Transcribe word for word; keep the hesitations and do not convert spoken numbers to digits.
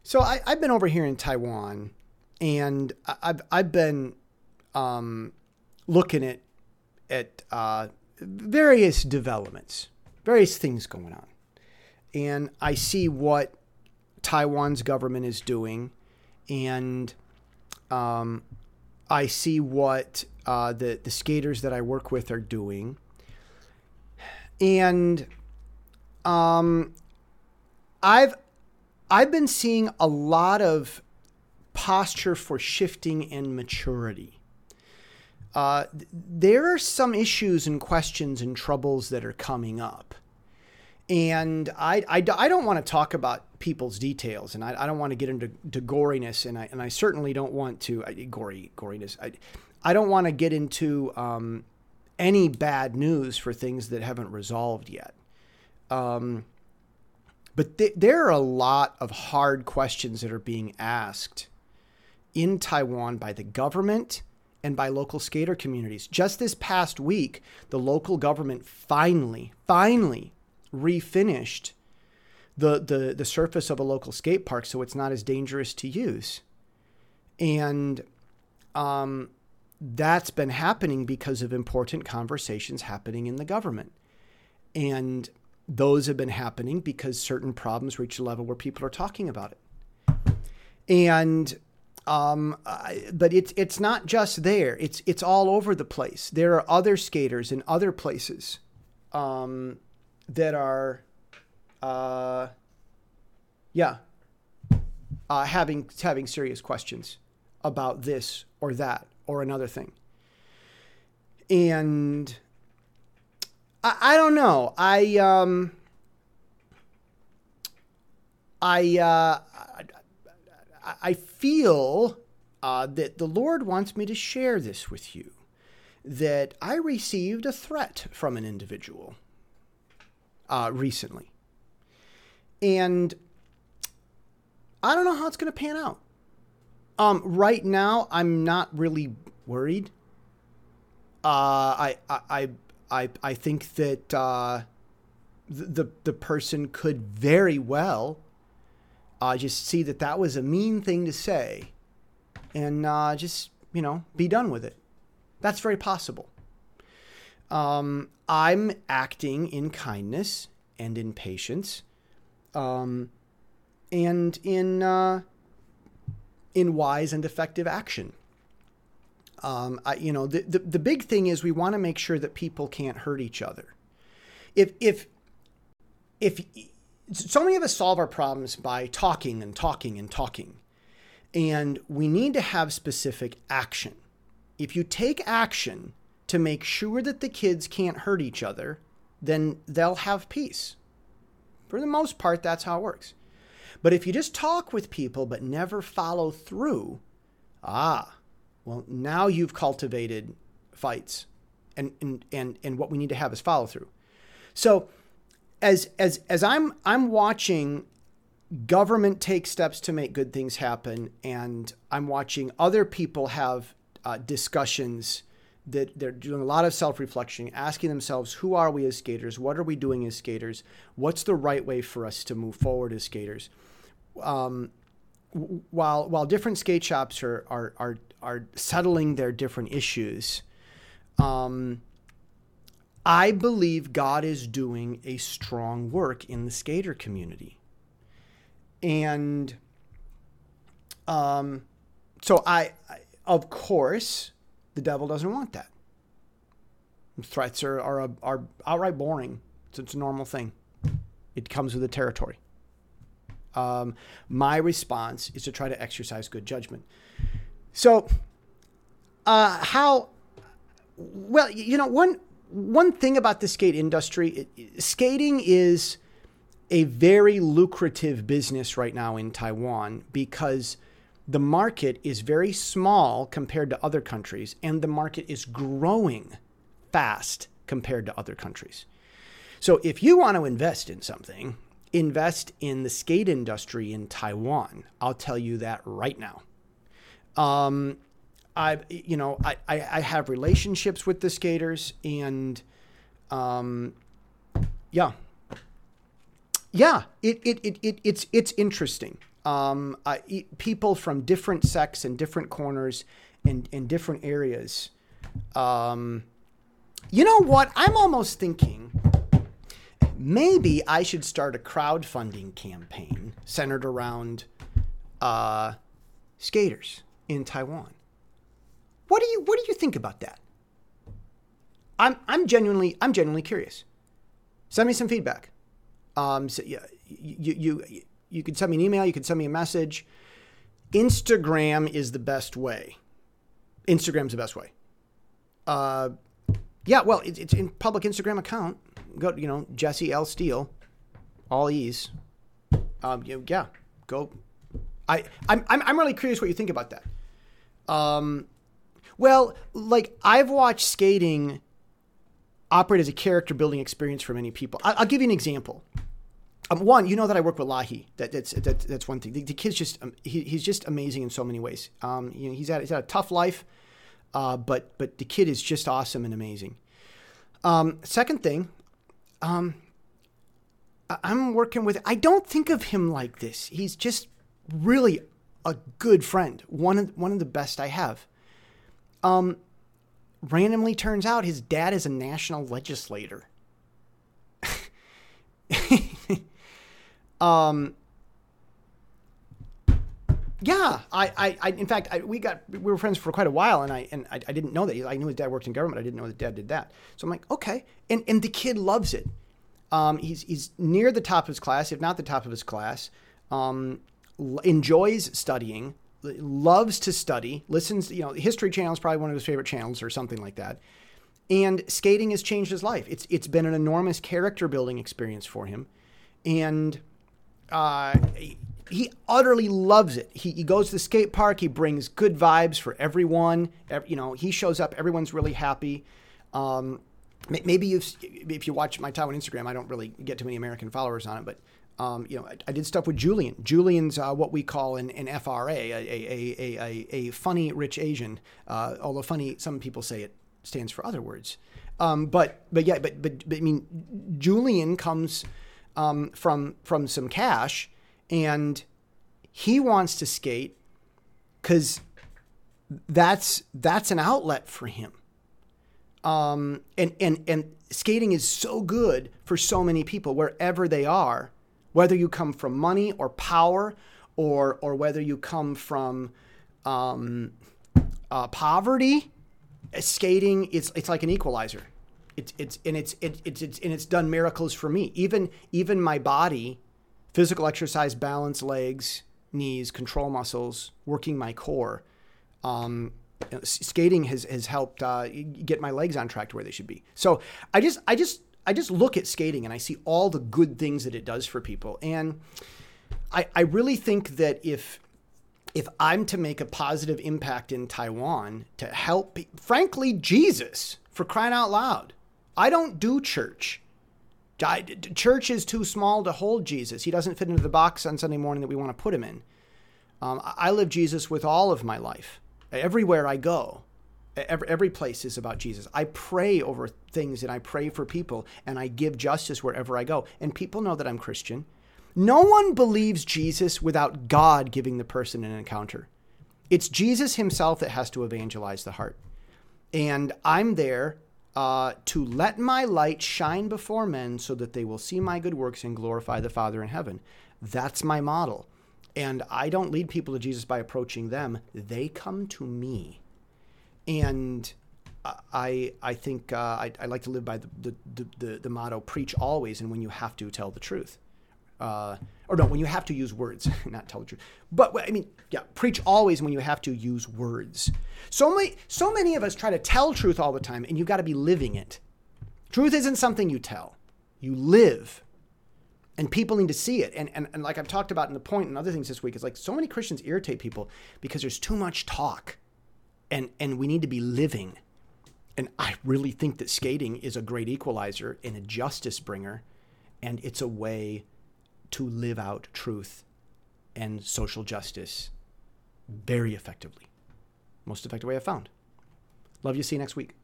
So I, I've been over here in Taiwan, and I've I've been um, looking at at uh, various developments, various things going on, and I see what Taiwan's government is doing, and um, I see what uh, the the skaters that I work with are doing, and um, I've I've been seeing a lot of posture for shifting and maturity. Uh, there are some issues and questions and troubles that are coming up. And I, I, I don't want to talk about people's details, and I, I don't want to get into to goriness, and I and I certainly don't want to I, gory goriness. I, I don't want to get into um, any bad news for things that haven't resolved yet. Um, but th- there are a lot of hard questions that are being asked in Taiwan by the government and by local skater communities. Just this past week, the local government finally, finally refinished the, the, the surface of a local skate park so it's not as dangerous to use. And um, that's been happening because of important conversations happening in the government. And those have been happening because certain problems reach a level where people are talking about it. And Um, I, but it's it's not just there. It's it's all over the place. There are other skaters in other places um, that are, uh, yeah, uh, having having serious questions about this or that or another thing. And I, I don't know. I um, I. Uh, I feel uh, that the Lord wants me to share this with you, that I received a threat from an individual uh, recently. And I don't know how it's going to pan out. Um, right now, I'm not really worried. Uh, I, I, I, I think that uh, the, the person could very well Uh, just see that that was a mean thing to say and uh, just, you know, be done with it. That's very possible. Um, I'm acting in kindness and in patience um, and in uh, in wise and effective action. Um, I, you know, the, the, the big thing is we want to make sure that people can't hurt each other. If, if, if, So many of us solve our problems by talking and talking and talking. And we need to have specific action. If you take action to make sure that the kids can't hurt each other, then they'll have peace. For the most part, that's how it works. But if you just talk with people but never follow through, ah, well, now you've cultivated fights. And and and, and what we need to have is follow through. So As as as I'm I'm watching government take steps to make good things happen, and I'm watching other people have uh, discussions that they're doing a lot of self-reflection, asking themselves, who are we as skaters? What are we doing as skaters? What's the right way for us to move forward as skaters? Um, while while different skate shops are are are are settling their different issues, um. I believe God is doing a strong work in the skater community. And um, so I, I, of course, the devil doesn't want that. Threats are, are, are outright boring. It's, it's a normal thing. It comes with the territory. Um, my response is to try to exercise good judgment. So uh, how, well, you know, one, One thing about the skate industry, it, skating is a very lucrative business right now in Taiwan because the market is very small compared to other countries, and the market is growing fast compared to other countries. So if you want to invest in something, invest in the skate industry in Taiwan. I'll tell you that right now. Um, I, you know, I, I, I have relationships with the skaters, and, um, yeah, yeah, it, it, it, it it's, it's interesting. Um, I, e- people from different sects and different corners and, and different areas. Um, you know what? I'm almost thinking maybe I should start a crowdfunding campaign centered around uh, skaters in Taiwan. What do you What do you think about that? I'm I'm genuinely I'm genuinely curious. Send me some feedback. Um, so yeah, you you you can send me an email. You can send me a message. Instagram is the best way. Instagram's the best way. Uh, yeah, well, it, it's in public Instagram account. Go, you know, Jesse L. Steele, all E's. Um, you know, yeah, go. I I'm I'm I'm really curious what you think about that. Um, well, like I've watched skating operate as a character building experience for many people. I, I'll give you an example. Um, one, you know that I work with Lahi. That, that's that, that's one thing. The, the kid's just um, he, he's just amazing in so many ways. Um, you know, he's had he's had a tough life, uh, but but the kid is just awesome and amazing. Um, second thing, um, I, I'm working with. I don't think of him like this. He's just really a good friend. One of one of the best I have. Um, randomly turns out his dad is a national legislator. Um, yeah, I, I, I in fact, I, we got, we were friends for quite a while and I, and I, I didn't know that. I knew his dad worked in government. I didn't know his dad did that. So I'm like, okay. And, and the kid loves it. Um, he's, he's near the top of his class, if not the top of his class, um, enjoys studying, loves to study, listens, you know, History Channel is probably one of his favorite channels or something like that. And skating has changed his life. It's, it's been an enormous character building experience for him. And, Uh, he utterly loves it. He, he goes to the skate park. He brings good vibes for everyone. Every, you know, he shows up. Everyone's really happy. Um, maybe you've, if you watch my Taiwan Instagram, I don't really get too many American followers on it, but um, you know, I, I did stuff with Julian. Julian's uh, what we call an, an F R A, a a, a, a, a funny rich Asian. Uh, although funny, some people say it stands for other words. Um, but but yeah, but, but but I mean, Julian comes. Um, from from some cash, and he wants to skate because that's that's an outlet for him. Um, and and and skating is so good for so many people wherever they are, whether you come from money or power, or or whether you come from um, uh, poverty. Skating, it's it's like an equalizer. It's it's and it's it, it's it's and it's done miracles for me. Even even my body, physical exercise, balance, legs, knees, control muscles, working my core. Um, skating has has helped uh, get my legs on track to where they should be. So I just I just I just look at skating and I see all the good things that it does for people, and I I really think that if. If I'm to make a positive impact in Taiwan to help, frankly, Jesus, for crying out loud, I don't do church. I, church is too small to hold Jesus. He doesn't fit into the box on Sunday morning that we want to put him in. Um, I live Jesus with all of my life. Everywhere I go, every, every place is about Jesus. I pray over things and I pray for people and I give justice wherever I go. And people know that I'm Christian. No one believes Jesus without God giving the person an encounter. It's Jesus himself that has to evangelize the heart. And I'm there uh, to let my light shine before men so that they will see my good works and glorify the Father in heaven. That's my model. And I don't lead people to Jesus by approaching them. They come to me. And I I think uh, I, I like to live by the, the, the, the motto, preach always, and when you have to, tell the truth. Uh, or no, when you have to use words, not tell the truth. But I mean, yeah, preach always when you have to use words. So many, so many of us try to tell truth all the time, and you've got to be living it. Truth isn't something you tell. You live. And people need to see it. And, and, and like I've talked about in The Point and other things this week, it's like so many Christians irritate people because there's too much talk. And, and we need to be living. And I really think that skating is a great equalizer and a justice bringer. And it's a way to live out truth and social justice very effectively. Most effective way I've found. Love you. See you next week.